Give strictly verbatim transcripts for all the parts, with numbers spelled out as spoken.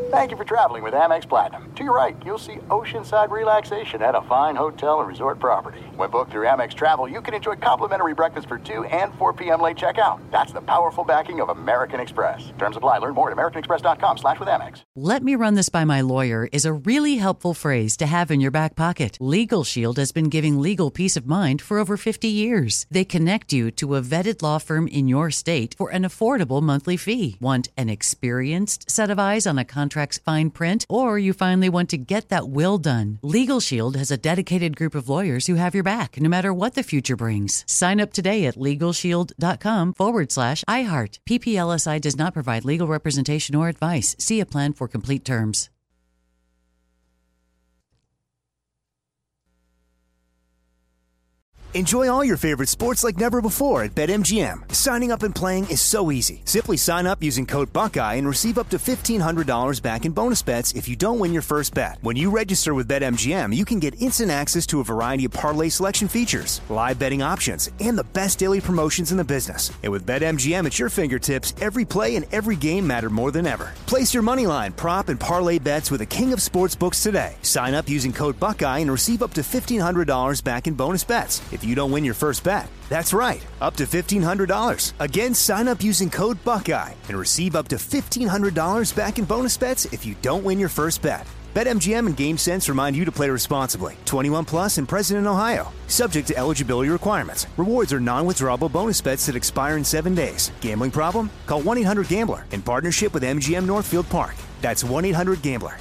Thank you for traveling with Amex Platinum. To your right, you'll see oceanside relaxation at a fine hotel and resort property. When booked through Amex Travel, you can enjoy complimentary breakfast for two and four p.m. late checkout. That's the powerful backing of American Express. Terms apply. Learn more at americanexpress.com slash with Amex. Let me run this by my lawyer is a really helpful phrase to have in your back pocket. Legal Shield has been giving legal peace of mind for over fifty years. They connect you to a vetted law firm in your state for an affordable monthly fee. Want an experienced set of eyes on a contract's fine print? Or you finally want to get that will done? Legal Shield has a dedicated group of lawyers who have your back, no matter what the future brings. Sign up today at LegalShield.com forward slash iHeart. P P L S I does not provide legal representation or advice. See a plan for complete terms. Enjoy all your favorite sports like never before at BetMGM. Signing up and playing is so easy. Simply sign up using code Buckeye and receive up to fifteen hundred dollars back in bonus bets if you don't win your first bet. When you register with BetMGM, you can get instant access to a variety of parlay selection features, live betting options, and the best daily promotions in the business. And with BetMGM at your fingertips, every play and every game matter more than ever. Place your moneyline, prop, and parlay bets with the king of sportsbooks today. Sign up using code Buckeye and receive up to fifteen hundred dollars back in bonus bets if you don't win your first bet. That's right, up to fifteen hundred dollars. Again, sign up using code Buckeye and receive up to fifteen hundred dollars back in bonus bets if you don't win your first bet. BetMGM and GameSense remind you to play responsibly. twenty-one plus and present in Ohio. Subject to eligibility requirements. Rewards are non-withdrawable bonus bets that expire in seven days. Gambling problem? Call one eight hundred gambler in partnership with M G M Northfield Park. That's one eight hundred gambler.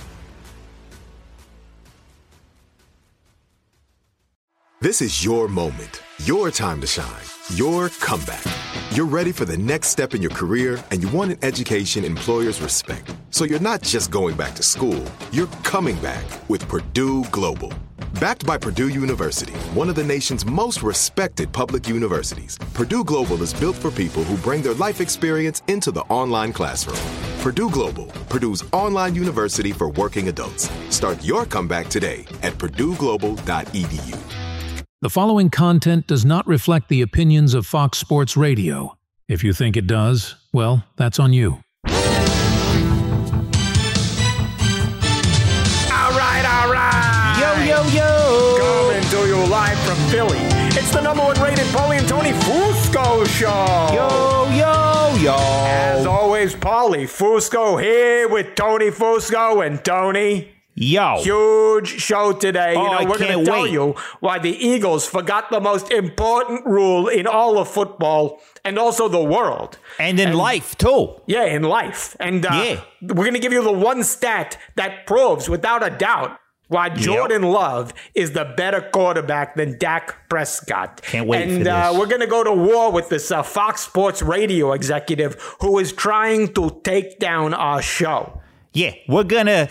This is your moment, your time to shine, your comeback. You're ready for the next step in your career, and you want an education employers respect. So you're not just going back to school, you're coming back with Purdue Global. Backed by Purdue University, one of the nation's most respected public universities, Purdue Global is built for people who bring their life experience into the online classroom. Purdue Global, Purdue's online university for working adults. Start your comeback today at purdue global dot e d u. The following content does not reflect the opinions of Fox Sports Radio. If you think it does, well, that's on you. All right, all right. Yo, yo, yo. Coming to you live from Philly. It's the number one rated Paulie and Tony Fusco show. Yo, yo, yo. As always, Paulie Fusco here with Tony Fusco and Tony. Yo. Huge show today. Oh, you know, I we're going to tell wait. you why the Eagles forgot the most important rule in all of football and also the world. And in and, life, too. Yeah, in life. And uh, yeah. we're going to give you the one stat that proves, without a doubt, why Jordan yep. Love is the better quarterback than Dak Prescott. Can't wait and, for this. Uh, we're going to go to war with this uh, Fox Sports Radio executive who is trying to take down our show. Yeah, we're going to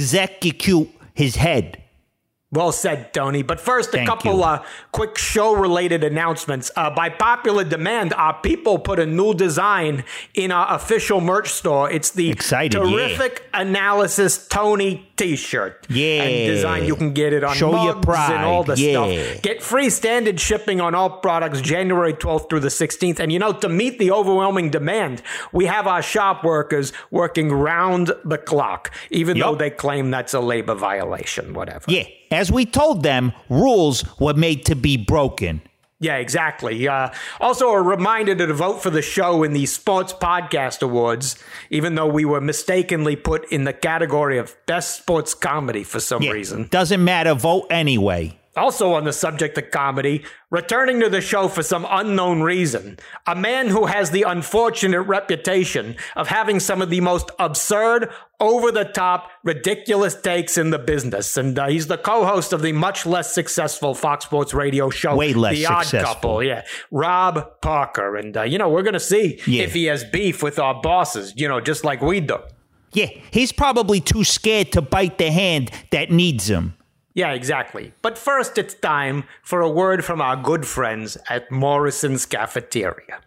execute his head. Well said, Tony. But first, a Thank couple uh, quick show-related announcements. Uh, by popular demand, our people put a new design in our official merch store. It's the Excited, Terrific yeah. Analysis Tony t-shirt. Yeah. And design. You can get it on Show mugs your pride. and all the yeah. stuff. Get free standard shipping on all products January twelfth through the sixteenth. And, you know, to meet the overwhelming demand, we have our shop workers working round the clock, even yep. though they claim that's a labor violation, whatever. Yeah. As we told them, rules were made to be broken. Yeah, exactly. Uh, also, a reminder to vote for the show in the Sports Podcast Awards, even though we were mistakenly put in the category of Best Sports Comedy for some yeah, reason. Doesn't matter. Vote anyway. Also on the subject of comedy, returning to the show for some unknown reason, a man who has the unfortunate reputation of having some of the most absurd, over-the-top, ridiculous takes in the business. And uh, he's the co-host of the much less successful Fox Sports Radio show, Way less The Odd successful. Couple. Yeah, Rob Parker. And, uh, you know, we're going to see yeah. if he has beef with our bosses, you know, just like we do. Yeah, he's probably too scared to bite the hand that needs him. Yeah, exactly. But first, it's time for a word from our good friends at Morrison's Cafeteria.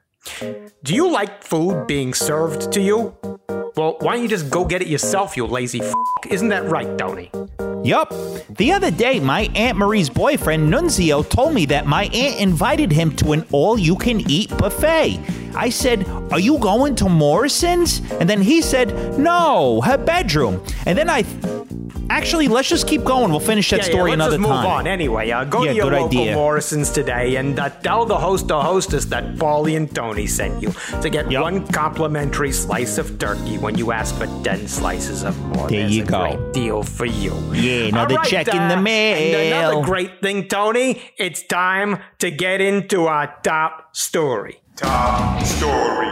Do you like food being served to you? Well, why don't you just go get it yourself, you lazy f***? Isn't that right, Tony? Yup. The other day, my Aunt Marie's boyfriend, Nunzio, told me that my aunt invited him to an all-you-can-eat buffet. I said, are you going to Morrison's? And then he said, no, her bedroom. And then I... Actually, let's just keep going. We'll finish that yeah, story yeah, another time. Let's just move time. on. Anyway, uh, go yeah, to your local idea. Morrison's today and uh, tell the host or hostess that Paulie and Tony sent you to get yep. one complimentary slice of turkey when you ask for ten slices of more. There There's you a go. Great deal for you. Yeah, another right, check uh, in the mail. And another great thing, Tony, it's time to get into our top story. Top story.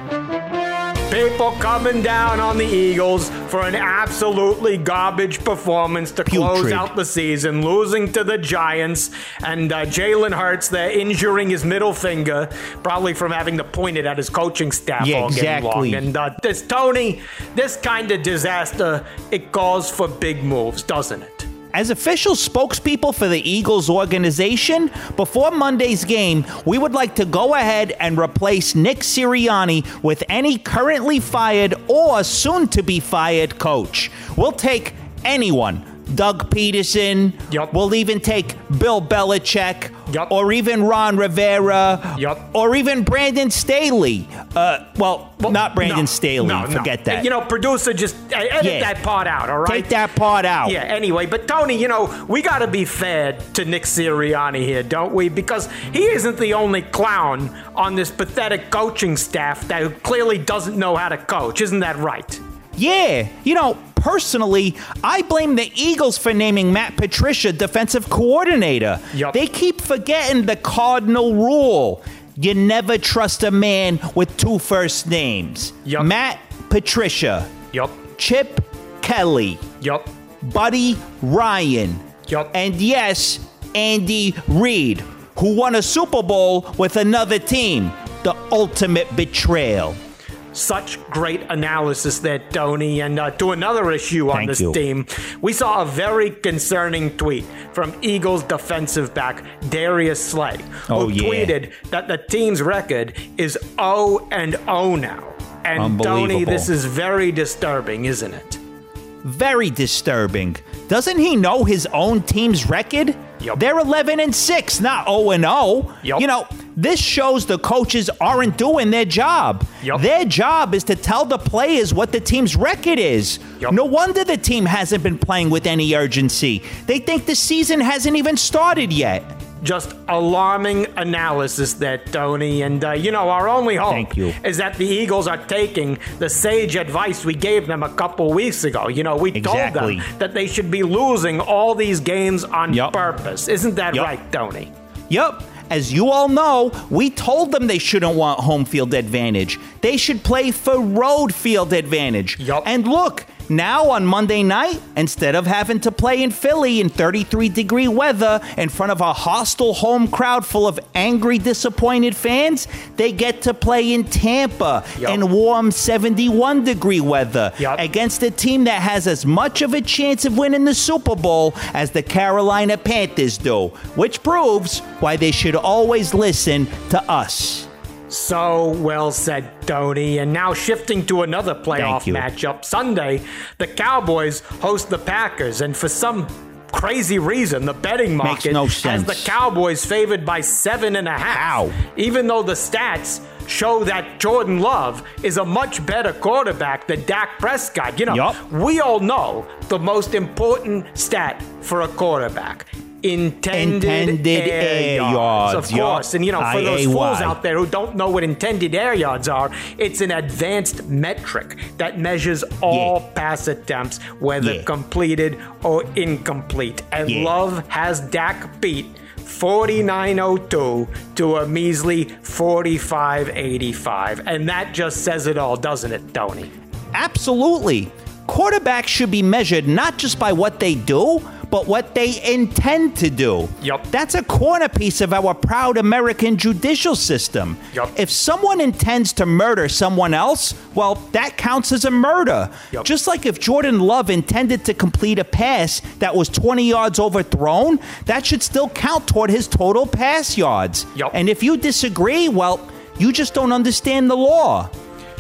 People coming down on the Eagles for an absolutely garbage performance to close Putrid. out the season, losing to the Giants. And uh, Jalen Hurts, they're injuring his middle finger, probably from having to point it at his coaching staff yeah, all exactly. game long. And uh, this, Tony, this kind of disaster, it calls for big moves, doesn't it? As official spokespeople for the Eagles organization, before Monday's game, we would like to go ahead and replace Nick Sirianni with any currently fired or soon-to-be fired coach. We'll take anyone. Doug Peterson. Yep. We'll even take Bill Belichick. Yep. Or even Ron Rivera. Yep. Or even Brandon Staley. Uh, well, well not Brandon no, Staley. No, Forget no. that. You know, producer, just uh, edit Yeah. that part out, all right? Take that part out. Yeah, anyway, but Tony, you know, we got to be fair to Nick Sirianni here, don't we? Because he isn't the only clown on this pathetic coaching staff that clearly doesn't know how to coach. Isn't that right? Yeah, you know, personally, I blame the Eagles for naming Matt Patricia defensive coordinator. Yep. They keep forgetting the cardinal rule. You never trust a man with two first names. Yep. Matt Patricia. Yup. Chip Kelly. Yup. Buddy Ryan. Yup. And yes, Andy Reid, who won a Super Bowl with another team. The ultimate betrayal. Such great analysis there, Tony. And uh, to another issue on Thank this you. team, we saw a very concerning tweet from Eagles defensive back Darius Slay, Oh, who yeah. tweeted that the team's record is oh and oh now. And Tony, Unbelievable. this is very disturbing, isn't it? Very disturbing. Doesn't he know his own team's record? Yep. They're eleven and six, not oh and oh. Yep. You know, this shows the coaches aren't doing their job. Yep. Their job is to tell the players what the team's record is. Yep. No wonder the team hasn't been playing with any urgency. They think the season hasn't even started yet. Just alarming analysis there, Tony. And, uh, you know, our only hope Thank you. is that the Eagles are taking the sage advice we gave them a couple weeks ago. You know, we Exactly. told them that they should be losing all these games on Yup. purpose. Isn't that Yup. right, Tony? Yup. As you all know, we told them they shouldn't want home field advantage. They should play for road field advantage. Yup. And look, now on Monday night, instead of having to play in Philly in thirty-three degree weather in front of a hostile home crowd full of angry, disappointed fans, they get to play in Tampa Yup. in warm seventy-one degree weather Yup. against a team that has as much of a chance of winning the Super Bowl as the Carolina Panthers do, which proves why they should always listen to us. So well said, Tony. And now shifting to another playoff Thank you. matchup. Sunday, the Cowboys host the Packers. And for some crazy reason, the betting market no has sense. the Cowboys favored by seven and a half. How? Even though the stats show that Jordan Love is a much better quarterback than Dak Prescott. You know, Yup. we all know the most important stat for a quarterback. Intended, Intended air, air yards, yards, of yup. course. And, you know, for those I A Y. fools out there who don't know what intended air yards are, it's an advanced metric that measures all Yeah. pass attempts, whether Yeah. completed or incomplete. And Yeah. Love has Dak beat forty-nine oh two to a measly forty-five eighty-five. And that just says it all, doesn't it, Tony? Absolutely. Quarterbacks should be measured not just by what they do, but what they intend to do. Yup. That's a corner piece of our proud American judicial system. Yup. If someone intends to murder someone else, well, that counts as a murder. Yup. Just like if Jordan Love intended to complete a pass that was twenty yards overthrown, that should still count toward his total pass yards. Yup. And if you disagree, well, you just don't understand the law.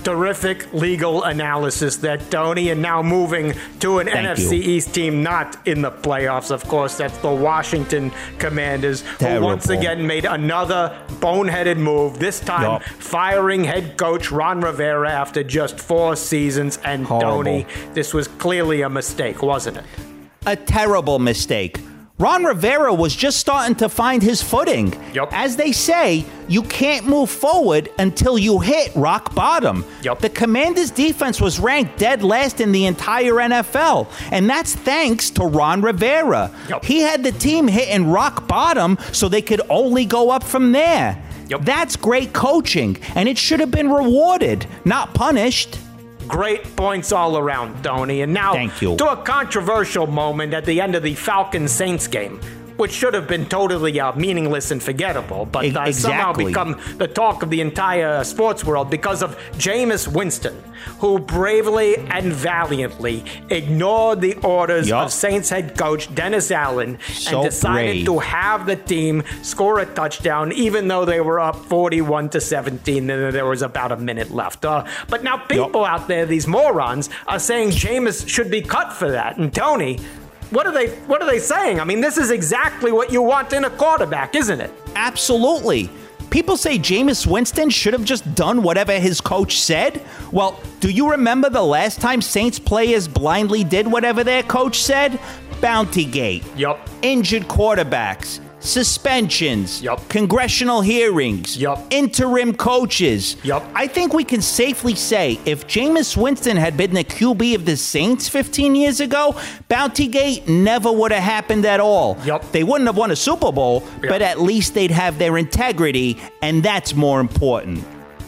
Terrific legal analysis there, Tony. And now moving to an Thank N F C you. East team not in the playoffs, of course. That's the Washington Commanders, Terrible. who once again made another boneheaded move, this time Yup. firing head coach Ron Rivera after just four seasons. And Horrible. Tony, this was clearly a mistake, wasn't it? A terrible mistake. Ron Rivera was just starting to find his footing. Yep. As they say, you can't move forward until you hit rock bottom. Yep. The Commanders' defense was ranked dead last in the entire N F L, and that's thanks to Ron Rivera. Yep. He had the team hitting rock bottom so they could only go up from there. Yep. That's great coaching, and it should have been rewarded, not punished. Great points all around, Tony. And now Thank you. to a controversial moment at the end of the Falcons-Saints game, which should have been totally uh, meaningless and forgettable, but uh, somehow Exactly. become the talk of the entire sports world because of Jameis Winston, who bravely and valiantly ignored the orders Yup. of Saints head coach Dennis Allen So and decided brave. to have the team score a touchdown, even though they were up forty-one to seventeen and there was about a minute left. Uh, but now people Yup. out there, these morons, are saying Jameis should be cut for that. And Tony, what are they what are they saying? I mean, this is exactly what you want in a quarterback, isn't it? Absolutely. People say Jameis Winston should have just done whatever his coach said. Well, do you remember the last time Saints players blindly did whatever their coach said? Bountygate. Yup. Injured quarterbacks. Suspensions. Yup. Congressional hearings. Yup. Interim coaches. Yup. I think we can safely say if Jameis Winston had been the Q B of the Saints fifteen years ago, Bountygate never would have happened at all. Yup. They wouldn't have won a Super Bowl, Yep. but at least they'd have their integrity, and that's more important.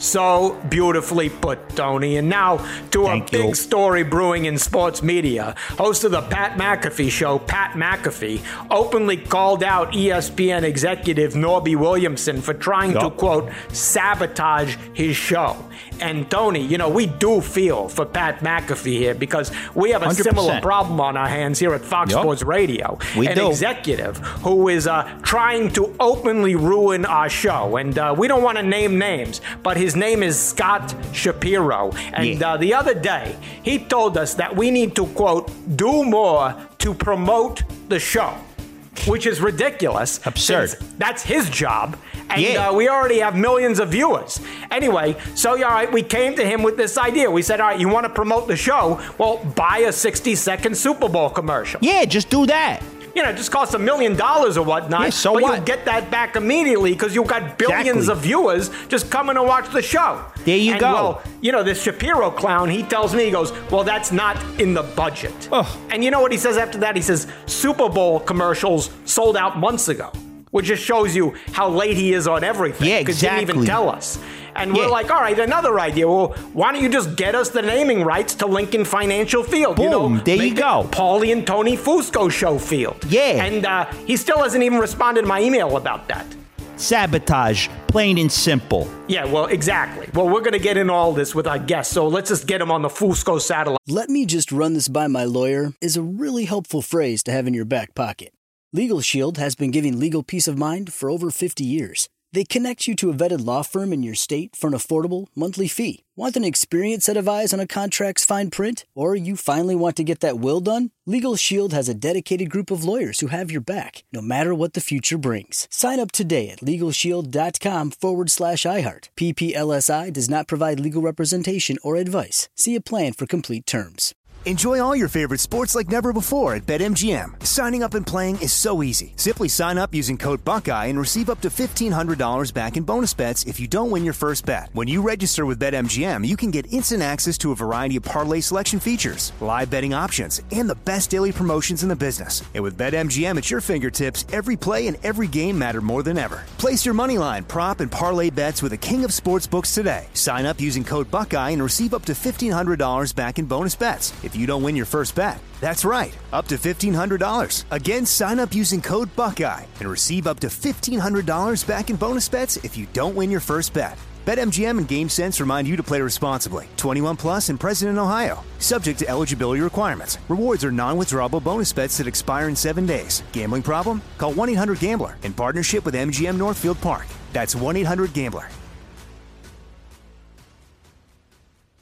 So beautifully put, Tony. And now to Thank a big you. story brewing in sports media. Host of the Pat McAfee Show, Pat McAfee, openly called out E S P N executive Norby Williamson for trying to, Yup. quote, sabotage his show. And Tony, you know, we do feel for Pat McAfee here because we have a one hundred percent. similar problem on our hands here at Fox Yup. Sports Radio. We An do. executive who is uh, trying to openly ruin our show. And uh, we don't want to name names, but his name is Scott Shapiro. And Yeah. uh, the other day, he told us that we need to, quote, do more to promote the show, which is ridiculous. Absurd. since That's his job. And Yeah. uh, we already have millions of viewers. Anyway, so all right, we came to him with this idea. We said, all right, you want to promote the show? Well, buy a sixty-second Super Bowl commercial. Yeah, just do that. You know, it just costs a million dollars or whatnot. Yeah, so but what? you'll get that back immediately because you've got billions Exactly. of viewers just coming to watch the show. There you and, go. Well, you know, this Shapiro clown, he tells me, he goes, well, that's not in the budget. Ugh. And you know what he says after that? He says, Super Bowl commercials sold out months ago, which just shows you how late he is on everything. Yeah, 'cause he didn't even exactly. tell us. And we're Yeah. like, all right, another idea. Well, why don't you just get us the naming rights to Lincoln Financial Field? you know, Boom, there you make it go. Paulie and Tony Fusco Show Field. Yeah. And uh, he still hasn't even responded to my email about that. Sabotage, plain and simple. Yeah, well, exactly. Well, we're going to get in all this with our guests, so let's just get him on the Fusco satellite. "Let me just run this by my lawyer" is a really helpful phrase to have in your back pocket. Legal Shield has been giving legal peace of mind for over fifty years. They connect you to a vetted law firm in your state for an affordable monthly fee. Want an experienced set of eyes on a contract's fine print? Or you finally want to get that will done? Legal Shield has a dedicated group of lawyers who have your back, no matter what the future brings. Sign up today at LegalShield.com forward slash iHeart. P P L S I does not provide legal representation or advice. See a plan for complete terms. Enjoy all your favorite sports like never before at BetMGM. Signing up and playing is so easy. Simply sign up using code Buckeye and receive up to fifteen hundred dollars back in bonus bets if you don't win your first bet. When you register with BetMGM, you can get instant access to a variety of parlay selection features, live betting options, and the best daily promotions in the business. And with BetMGM at your fingertips, every play and every game matter more than ever. Place your moneyline, prop, and parlay bets with the king of sportsbooks today. Sign up using code Buckeye and receive up to fifteen hundred dollars back in bonus bets if you don't win your first bet. That's right, up to fifteen hundred dollars. Again, sign up using code Buckeye and receive up to fifteen hundred dollars back in bonus bets if you don't win your first bet. BetMGM and GameSense remind you to play responsibly. twenty-one plus and present in Ohio. Subject to eligibility requirements. Rewards are non-withdrawable bonus bets that expire in seven days. Gambling problem? Call one eight hundred gambler in partnership with M G M Northfield Park. That's one eight hundred gambler.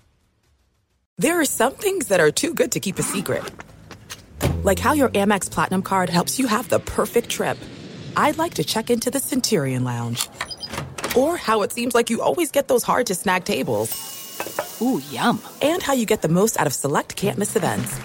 There are some things that are too good to keep a secret. Like how your Amex Platinum card helps you have the perfect trip. I'd like to check into the Centurion Lounge. Or how it seems like you always get those hard-to-snag tables. Ooh, yum. And how you get the most out of select can't-miss events.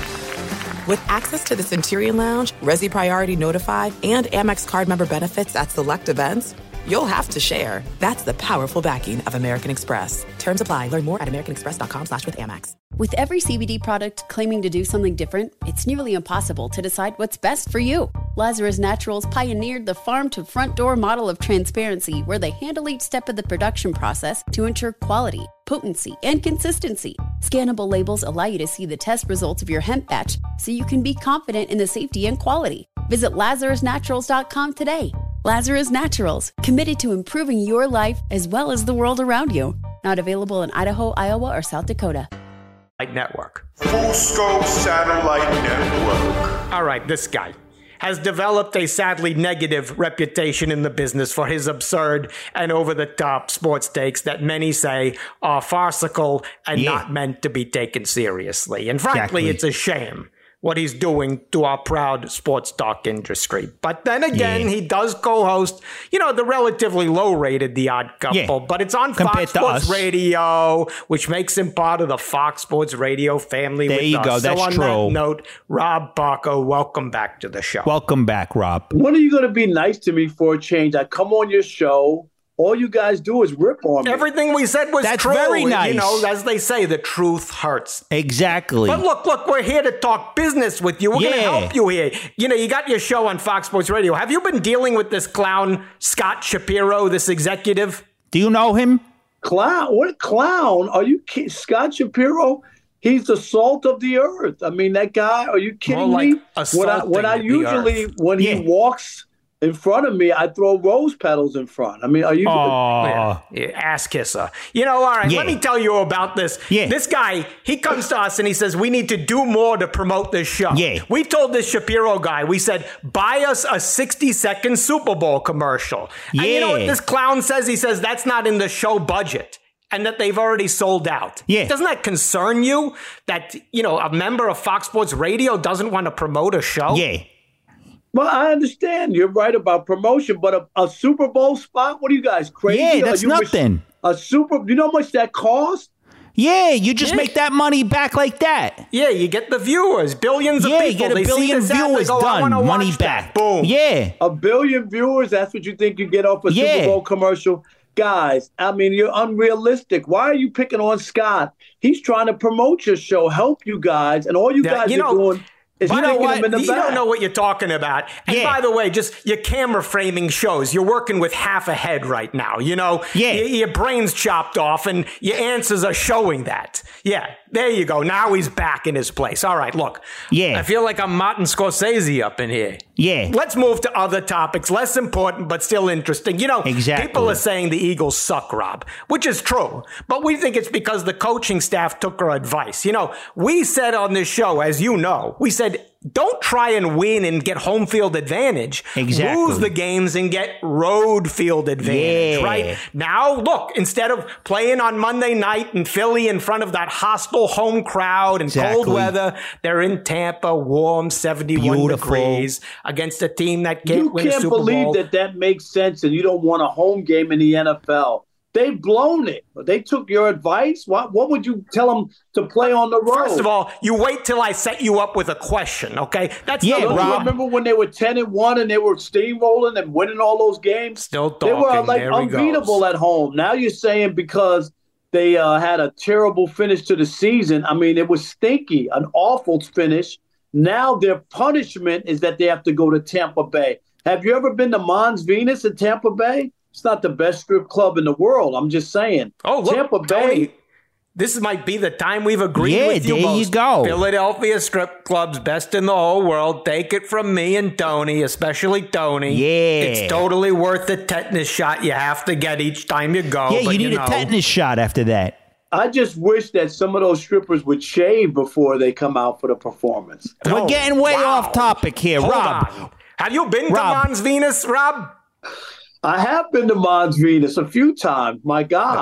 With access to the Centurion Lounge, Resi Priority Notified, and Amex card member benefits at select events, you'll have to share. That's the powerful backing of American Express. Terms apply. Learn more at americanexpress.com slash with Amex. With every C B D product claiming to do something different, it's nearly impossible to decide what's best for you. Lazarus Naturals pioneered the farm-to-front-door model of transparency, where they handle each step of the production process to ensure quality, potency, and consistency. Scannable labels allow you to see the test results of your hemp batch, so you can be confident in the safety and quality. Visit lazarus naturals dot com today. Lazarus Naturals, committed to improving your life as well as the world around you. Not available in Idaho, Iowa, or South Dakota. Network. Full Scope Satellite Network. All right, this guy has developed a sadly negative reputation in the business for his absurd and over-the-top sports takes that many say are farcical and yeah. not meant to be taken seriously. And frankly, exactly. it's a shame what he's doing to our proud sports talk industry. But then again, yeah. he does co-host, you know, the relatively low-rated The Odd Couple, yeah. but it's on Compared Fox Sports us. Radio, which makes him part of the Fox Sports Radio family. There with you us. go. That's so on true. That note, Rob Barker, welcome back to the show. Welcome back, Rob. When are you going to be nice to me for a change? I come on your show. All you guys do is rip on me. Everything we said was That's true. very nice. You know, as they say, the truth hurts. Exactly. But look, look, we're here to talk business with you. We're yeah. going to help you here. You know, you got your show on Fox Sports Radio. Have you been dealing with this clown, Scott Shapiro, this executive? Do you know him? Clown? What clown? Are you kidding? Scott Shapiro? He's the salt of the earth. I mean, that guy, are you kidding More me? Like assaulting when I, when I the usually, earth. when yeah. he walks in front of me, I throw rose petals in front. I mean, are you? Oh, yeah. Yeah, ass kisser. You know, all right, yeah. let me tell you about this. Yeah. This guy, he comes to us and he says, we need to do more to promote this show. Yeah. We told this Shapiro guy, we said, buy us a sixty-second Super Bowl commercial. Yeah. And you know what this clown says? He says, that's not in the show budget. And that they've already sold out. Yeah. Doesn't that concern you? That, you know, a member of Fox Sports Radio doesn't want to promote a show? Yeah. Well, I understand. You're right about promotion, but a, a Super Bowl spot? What are you guys, crazy? Yeah, that's nothing. A Super, you know how much that costs? Yeah, you just yeah. make that money back like that. Yeah, you get the viewers, billions of yeah, people. You get a they billion see the viewers go, done, money That. back. Boom. Yeah. A billion viewers, that's what you think you get off a yeah. Super Bowl commercial? Guys, I mean, you're unrealistic. Why are you picking on Scott? He's trying to promote your show, help you guys, and all you yeah, guys you are know, doing is you know kicking what? him in the you back. don't know what you're talking about. And yeah. by the way, just your camera framing shows you're working with half a head right now. You know, yeah. your, your brain's chopped off, and your answers are showing that. Yeah, there you go. Now he's back in his place. All right, look. Yeah. I feel like I'm Martin Scorsese up in here. Yeah. Let's move to other topics, less important but still interesting. You know, exactly. people are saying the Eagles suck, Rob, which is true. But we think it's because the coaching staff took our advice. You know, we said on this show, as you know, we said, don't try and win and get home field advantage. Exactly. Lose the games and get road field advantage, yeah. right? Now, look, instead of playing on Monday night in Philly in front of that hostile home crowd and exactly. cold weather, they're in Tampa, warm, seventy-one Beautiful. degrees, against a team that can't you win can't a Super believe Bowl. that that makes sense and you don't want a home game in the N F L. They've blown it. They took your advice. What, what would you tell them to play on the road? First of all, you wait till I set you up with a question, okay? That's yeah, not Rob. Remember when they were ten and one and they were steamrolling and winning all those games? Still talking. They were like there unbeatable at home. Now you're saying because they uh, had a terrible finish to the season. I mean, it was stinky, an awful finish. Now their punishment is that they have to go to Tampa Bay. Have you ever been to Mons Venus in Tampa Bay? It's not the best strip club in the world. I'm just saying. Oh, look, Tampa Bay. Tony, this might be the time we've agreed yeah, with you there most. You go. Philadelphia strip clubs, best in the whole world. Take it from me and Tony, especially Tony. Yeah. It's totally worth the tetanus shot you have to get each time you go. Yeah, but you need you know, a tetanus shot after that. I just wish that some of those strippers would shave before they come out for the performance. We're Oh, getting way wow. off topic here, Hold Rob. on. Have you been Rob. to Mons Venus, Rob? I have been to Mons Venus a few times. My God.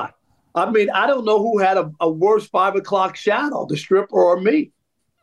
I mean, I don't know who had a, a worse five o'clock shadow, the stripper or me.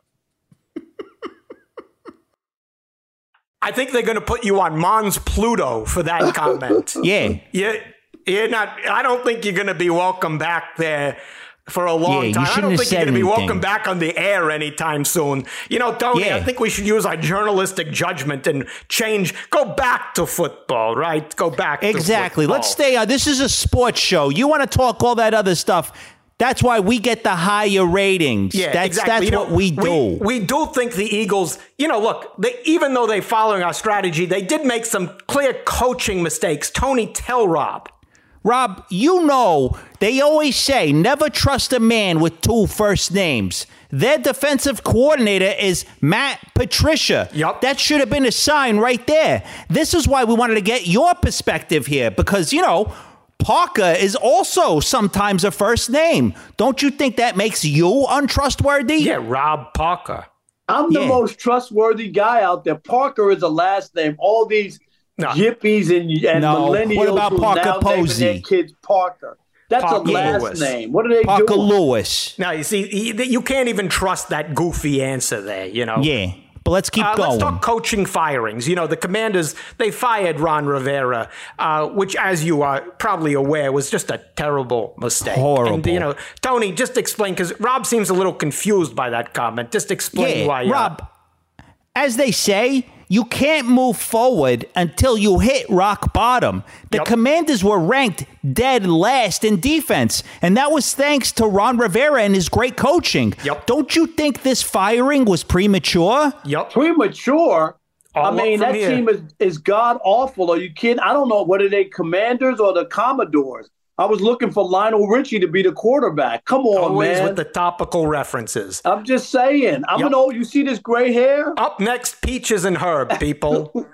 I think they're going to put you on Mons Pluto for that comment. Yeah. You, you're not, I don't think you're going to be welcome back there for a long yeah, time. I don't think you're going to be anything. welcome back on the air anytime soon. You know, Tony, yeah. I think we should use our journalistic judgment and change, go back to football, right? Go back exactly. to football. Exactly. Let's stay on. This is a sports show. You want to talk all that other stuff. That's why we get the higher ratings. Yeah, that's, exactly. That's you know, what we do. We, we do think the Eagles, you know, look, they, even though they're following our strategy, they did make some clear coaching mistakes. Tony, tell Rob. Rob, you know, they always say never trust a man with two first names. Their defensive coordinator is Matt Patricia. Yep. That should have been a sign right there. This is why we wanted to get your perspective here, because, you know, Parker is also sometimes a first name. Don't you think that makes you untrustworthy? Yeah, Rob Parker. I'm the yeah. most trustworthy guy out there. Parker is a last name. All these no. hippies and, and no. millennials what about who Parker now Posey? naming their kids Parker. That's Parker a last Lewis. name. What are they Parker doing? Lewis. Now, you see, you can't even trust that goofy answer there, you know? Yeah. But let's keep uh, going. Let's talk coaching firings. You know, the Commanders, they fired Ron Rivera, uh, which, as you are probably aware, was just a terrible mistake. Horrible. And, you know, Tony, just explain, because Rob seems a little confused by that comment. Just explain yeah, why. Uh, Rob, as they say, you can't move forward until you hit rock bottom. The Yep. Commanders were ranked dead last in defense, and that was thanks to Ron Rivera and his great coaching. Yep. Don't you think this firing was premature? Yep. Premature? All I mean, up from that here. team is, is god-awful. Are you kidding? I don't know. What are they, Commanders or the Commodores? I was looking for Lionel Richie to be the quarterback. Come on, Always man. with the topical references. I'm just saying. I'm Yep. an old. You see this gray hair? Up next, Peaches and Herb, people.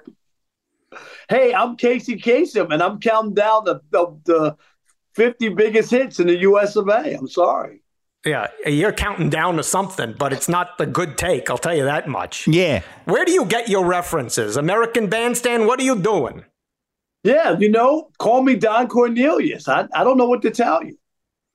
Hey, I'm Casey Kasem, and I'm counting down the, the the fifty biggest hits in the U S of A. I'm sorry. Yeah, you're counting down to something, but it's not the good take, I'll tell you that much. Yeah. Where do you get your references? American Bandstand, what are you doing? Yeah, you know, call me Don Cornelius. I, I don't know what to tell you.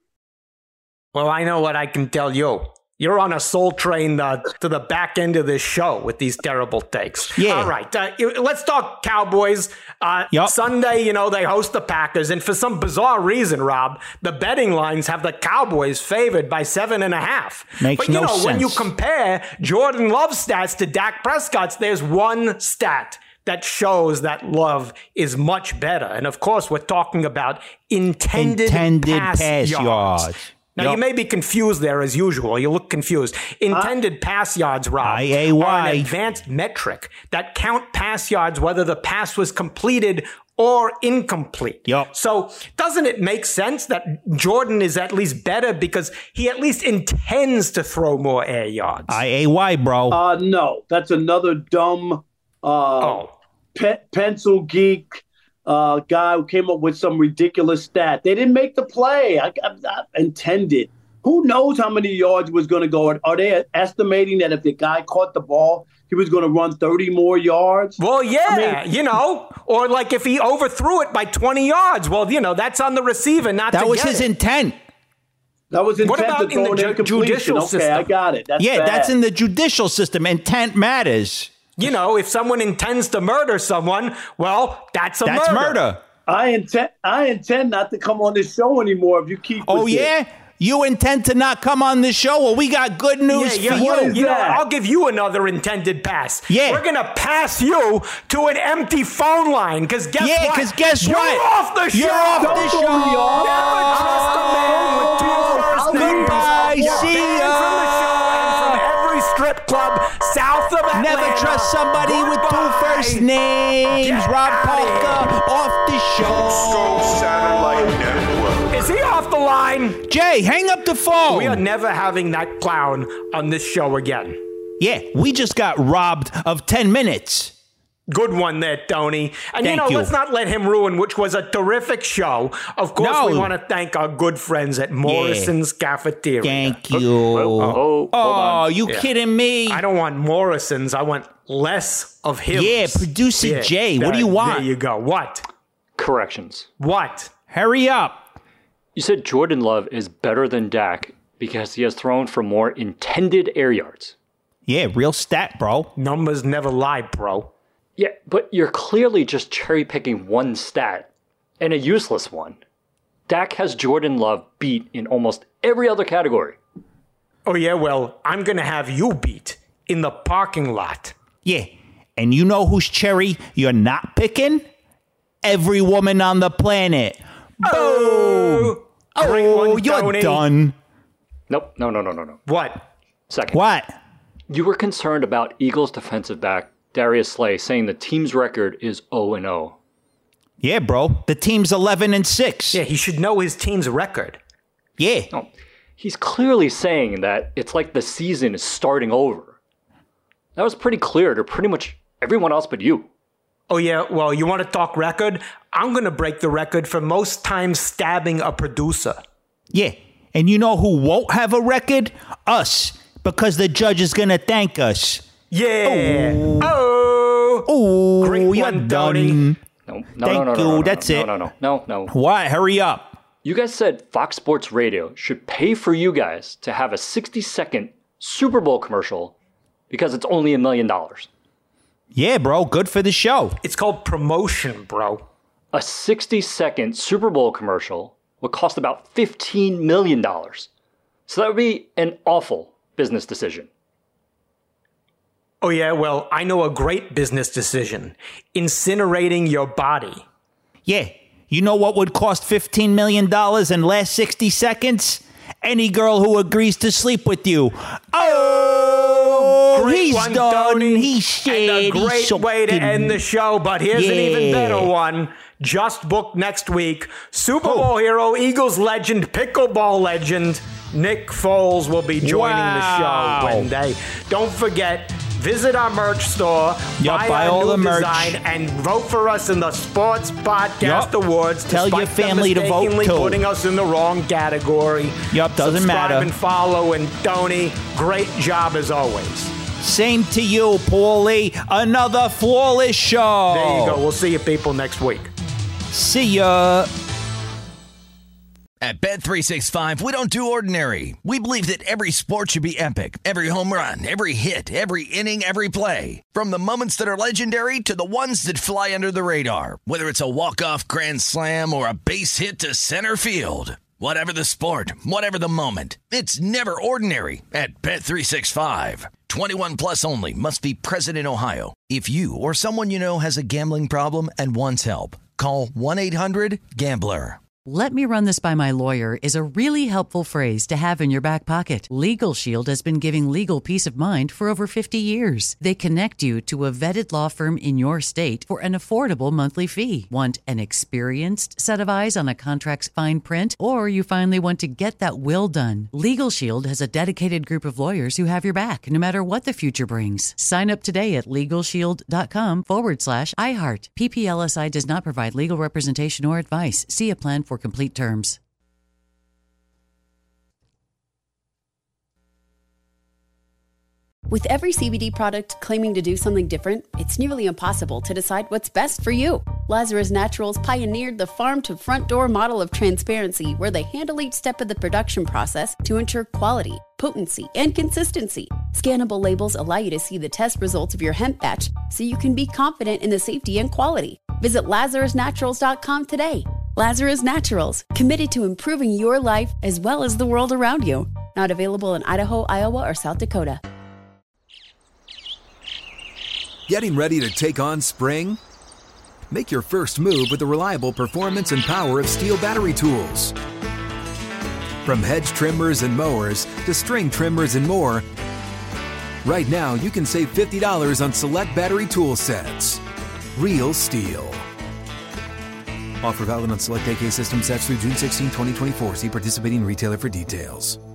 Well, I know what I can tell you. You're on a soul train uh, to the back end of this show with these terrible takes. Yeah. All right, uh, let's talk Cowboys. Uh, Yep. Sunday, you know, they host the Packers. And for some bizarre reason, Rob, the betting lines have the Cowboys favored by seven and a half. Makes but, you no know, when you sense. compare Jordan Love's stats to Dak Prescott's, there's one stat that shows that Love is much better. And, of course, we're talking about intended, Intended pass, pass yards. yards. Now, Yep. you may be confused there as usual. You look confused. Intended uh, pass yards, Rob, I A Y. are an advanced metric that count pass yards whether the pass was completed or incomplete. Yep. So doesn't it make sense that Jordan is at least better because he at least intends to throw more air yards? I A Y, bro. Uh, no, that's another dumb uh, oh. pe- pencil geek uh, guy who came up with some ridiculous stat. They didn't make the play. I, I, I intended. Who knows how many yards was going to go? Are they estimating that if the guy caught the ball, he was going to run thirty more yards? Well, yeah, I mean, you know, or like if he overthrew it by twenty yards, well, you know, that's on the receiver, not that to was get his it. intent. That was intent What about to throw in the an ju- incompletion. judicial Okay, system? I got it. That's yeah, bad. that's in the judicial system. Intent matters. You know, if someone intends to murder someone, well, that's a That's murder. murder. I intend. I intend not to come on this show anymore if you keep. Oh, with yeah? it. You intend to not come on this show? Well, we got good news Yeah, for yeah, you. you know, that? I'll give you another intended pass. Yeah. We're going to pass you to an empty phone line because guess Yeah, what? 'cause guess You're what? off the You're show. off the Don't show. throw me off. Never trust a man with two first names. Goodbye, You're see banned ya. from the show and from every strip club south of Atlanta. Never trust somebody with two Goodbye. first names. Get Rob outta Parker here. off the show. Scope Satellite Network. Is he off the line? Jay, hang up the phone. We are never having that clown on this show again. Yeah, we just got robbed of ten minutes. Good one there, Tony. And, Thank you know, you. let's not let him ruin, which was a terrific show. Of course, No. we want to thank our good friends at Morrison's Cafeteria. Thank you. Oh, Oh, you Yeah. kidding me? I don't want Morrison's. I want less of him. Yeah, producer Jay, what do you want? There you go. What? corrections. What? Hurry up. You said Jordan Love is better than Dak because he has thrown for more intended air yards. Yeah, real stat, bro. Numbers never lie, bro. Yeah, but you're clearly just cherry-picking one stat, and a useless one. Dak has Jordan Love beat in almost every other category. Oh yeah, well, I'm gonna have you beat in the parking lot. Yeah, and you know whose cherry you're not picking? Every woman on the planet. Oh, Boom! Great Oh, one, you're Tony. done. Nope, no, no, no, no, no. What? Second. What? You were concerned about Eagles defensive back Darius Slay saying the team's record is oh and oh. Yeah, bro. The team's eleven and six. Yeah, he should know his team's record. Yeah. No, he's clearly saying that it's like the season is starting over. That was pretty clear to pretty much everyone else but you. Oh yeah, well, you want to talk record? I'm going to break the record for most times stabbing a producer. Yeah. And you know who won't have a record? Us. Because the judge is going to thank us. Yeah. Oh. Oh. Great you're one, done. Tony. No, no, Thank no, no, you. no, no, That's no, it. No, no, no, no, no. What? Hurry up. You guys said Fox Sports Radio should pay for you guys to have a sixty-second Super Bowl commercial because it's only a million dollars. Yeah, bro. Good for the show. It's called promotion, bro. A sixty-second Super Bowl commercial would cost about fifteen million dollars. So that would be an awful business decision. Oh yeah, well, I know a great business decision. Incinerating your body. Yeah. You know what would cost fifteen million dollars and last sixty seconds? Any girl who agrees to sleep with you. Oh, great he's one, done. Tony. He's shit. And a great he's so way to end the show, but here's yeah. an even better one. Just booked next week. Super Bowl hero, Eagles legend, pickleball legend, Nick Foles will be joining wow. the show Wednesday. Don't forget, visit our merch store, yep, buy, buy our all new the merch. design, and vote for us in the Sports Podcast yep. Awards. Tell your family to vote too. Putting us in the wrong category. Yep, doesn't Subscribe matter. and follow, and Tony, great job as always. Same to you, Paulie. Another flawless show. There you go. We'll see you people next week. See ya. At Bet three sixty-five, we don't do ordinary. We believe that every sport should be epic. Every home run, every hit, every inning, every play. From the moments that are legendary to the ones that fly under the radar. Whether it's a walk-off grand slam or a base hit to center field. Whatever the sport, whatever the moment. It's never ordinary at Bet three sixty-five. twenty-one plus only. Must be present in Ohio. If you or someone you know has a gambling problem and wants help, call one eight hundred gambler. Let me run this by my lawyer is a really helpful phrase to have in your back pocket. Legal Shield has been giving legal peace of mind for over fifty years. They connect you to a vetted law firm in your state for an affordable monthly fee. Want an experienced set of eyes on a contract's fine print? Or you finally want to get that will done? Legal Shield has a dedicated group of lawyers who have your back no matter what the future brings. Sign up today at LegalShield.com forward slash iHeart. P P L S I does not provide legal representation or advice. See a plan for complete terms. With every C B D product claiming to do something different, it's nearly impossible to decide what's best for you. Lazarus Naturals pioneered the farm-to-front-door model of transparency where they handle each step of the production process to ensure quality, potency, and consistency. Scannable labels allow you to see the test results of your hemp batch so you can be confident in the safety and quality. Visit Lazarus Naturals dot com today. Lazarus Naturals, committed to improving your life as well as the world around you. Not available in Idaho, Iowa, or South Dakota. Getting ready to take on spring? Make your first move with the reliable performance and power of Steel battery tools. From hedge trimmers and mowers to string trimmers and more, right now you can save fifty dollars on select battery tool sets. Real Steel. Offer valid on select A K system sets through June sixteenth, twenty twenty-four. See participating retailer for details.